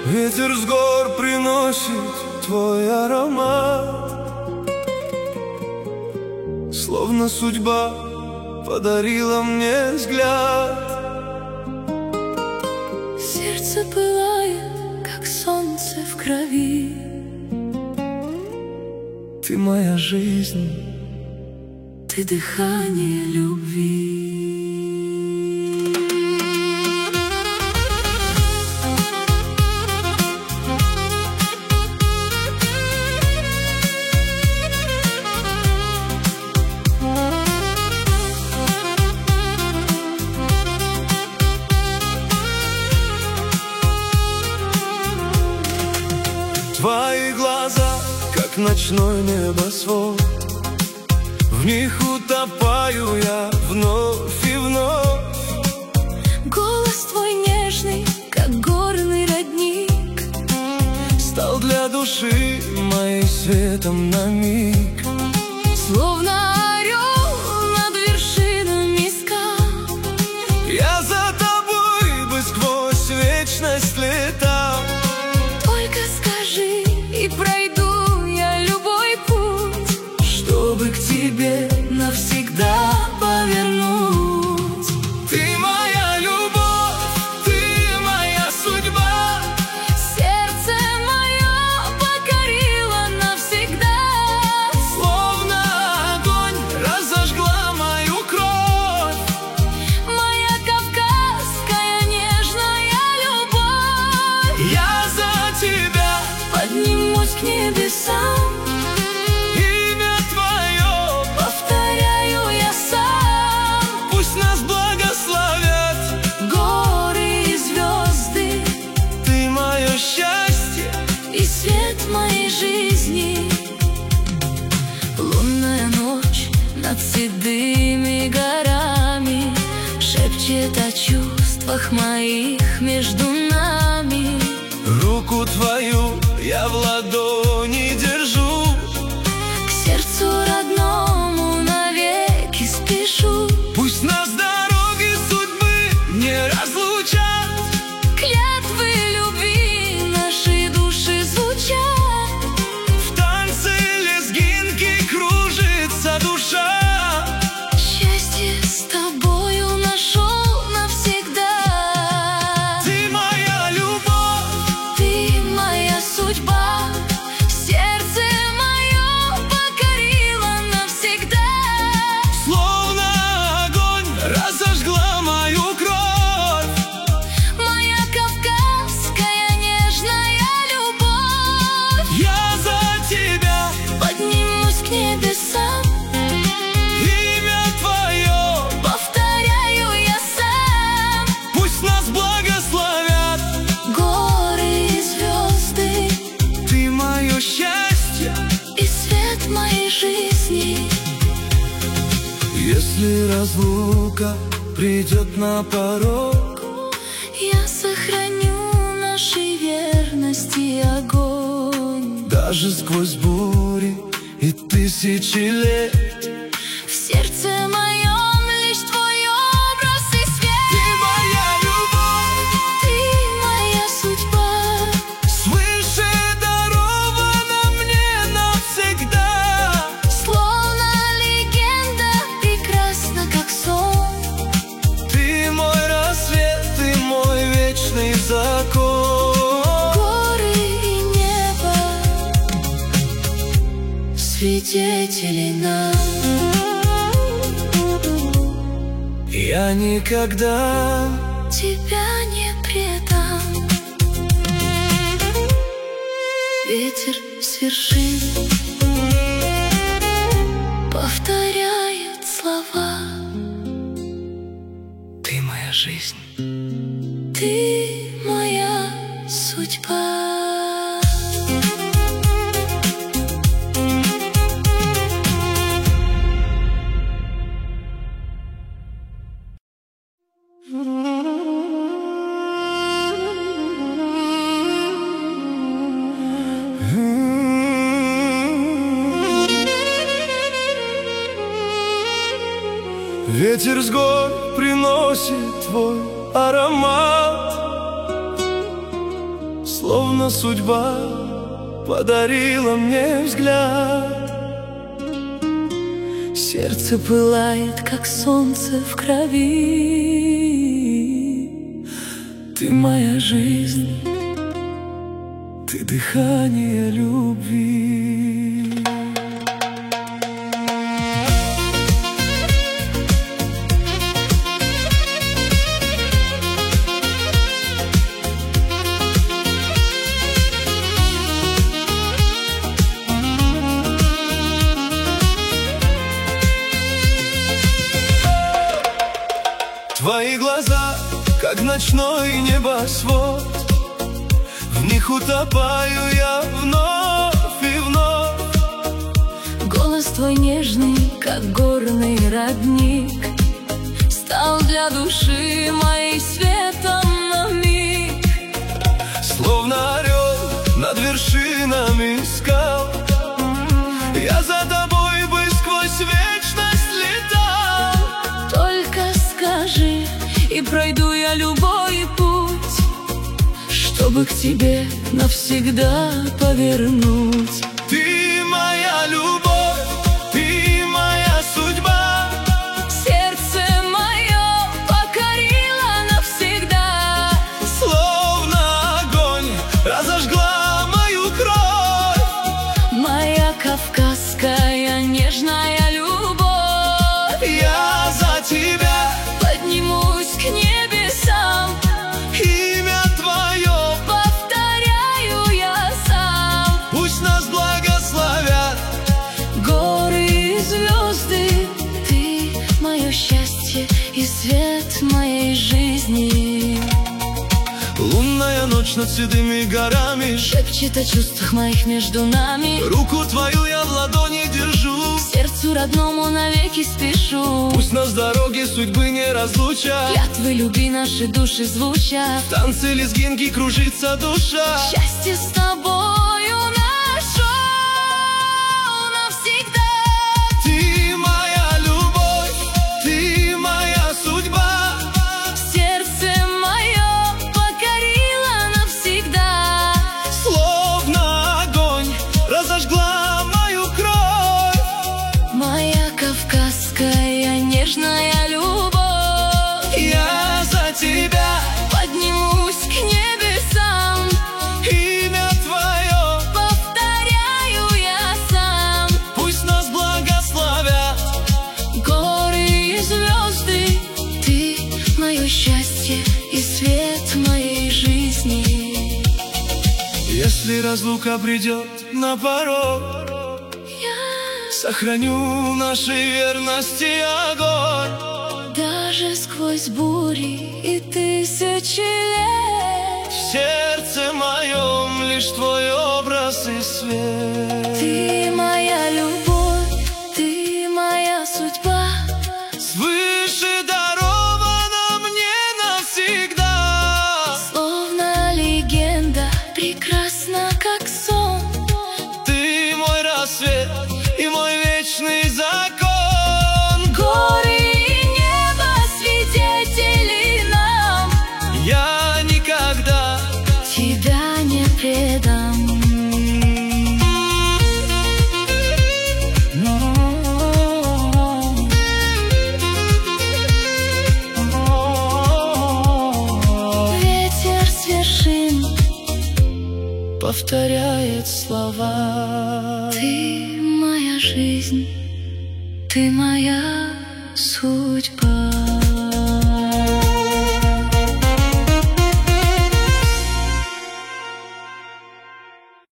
Ветер с гор приносит твой аромат, словно судьба подарила мне взгляд. Сердце пылает, как солнце в крови. Ты моя жизнь, ты дыхание любви. Твои глаза, как ночной небосвод, в них утопаю я вновь и вновь. Голос твой нежный, как горный родник, стал для души моей светом на миг. Словно орел над вершинами скал, я за тобой бы сквозь вечность летал. Только скажи, и пройду я любой путь, чтобы к тебе навсегда повернуть. Ты моя любовь, ты моя судьба, сердце мое покорило навсегда. словно огонь разожгла мою кровь. Моя кавказская нежная любовь, Я за тебя поднимусь к небесам, имя твое, повторяю я сам. пусть нас благословят Горы и звезды, ты мое счастье. и свет моей жизни. Лунная ночь над седыми горами шепчет о чувствах моих между нами. Руку твою я в ладони держу, К сердцу родному навеки спешу. пусть нас дороги судьбы не разлучат. Клятвы любви наши души звучат. В танце лезгинки кружится душа. Счастье с тобою нашел навсегда. Ты моя любовь, Ты моя судьба, сердце мое покорило навсегда. словно огонь разожгла мою кровь. Моя кавказская нежная любовь, Я за тебя, поднимусь к небесам, имя твое, повторяю я сам. пусть нас благословят. Горы и звезды, Ты мое счастье. и свет моей жизни. Если разлука придет на порог, Я сохраню нашей верности огонь. даже сквозь бури и тысячи лет, В сердце моем лишь твой образ и свет. ты моя любовь, Ты моя судьба, свыше дарована мне навсегда. словно легенда, прекрасна, как сон. Ты мой рассвет, ты мой вечный закон. Горы и небо, свидетели нам. Я никогда Тебя не предам. Ветер с вершин повторяет слова. ты моя жизнь. Ты моя судьба. Ветер с гор приносит твой аромат, Словно судьба подарила мне взгляд. Сердце пылает, как солнце в крови. Ты моя жизнь, ты дыхание любви. Твои глаза, как ночной небосвод, в них утопаю я вновь и вновь. Голос твой нежный, как горный родник, стал для души моей светом на миг. Словно орел над вершинами скал, я за тобой бы сквозь вечность летал. Только скажи, и пройду я любой путь, чтобы к тебе навсегда повернуть. Ты моя любовь, ты моя судьба. Сердце мое покорило навсегда. Словно огонь разожгла мою кровь. Моя кавказская нежная любовь. Я за тебя поднимусь к небесам. Имя твое повторяю я сам. Пусть нас благословят горы и звезды. Ты мое счастье и свет моей жизни. Лунная ночь над седыми горами шепчет о чувствах моих между нами. Руку твою я в ладони держу, сердцу родному навеки спешу. Пусть нас дороги судьбы не разлучат, клятвы любви наши души звучат. В танце лезгинки кружится душа. Счастье с тобою нашу навсегда. Ты моя любовь, ты моя судьба. Сердце мое покорило навсегда. Словно огонь разожгла мою кровь. Моя кавказская нежная любовь. Я за тебя поднимусь к небесам. Имя твое повторяю я сам. Пусть нас благословят горы и звезды. Ты мое счастье и свет моей жизни. Если разлука придет на порог, Я сохраню нашей верности огонь. даже сквозь бури и тысячи лет. В сердце моем лишь твой образ и свет. Ты моя любовь, ты моя судьба. Свыше дарована мне навсегда. Словно легенда, прекрасна как сон. Ты мой рассвет и мой вечный закон. Горы и небо свидетели нам. Я никогда тебя не предам. Ветер с вершин повторяет слова. Ты моя жизнь, ты моя судьба.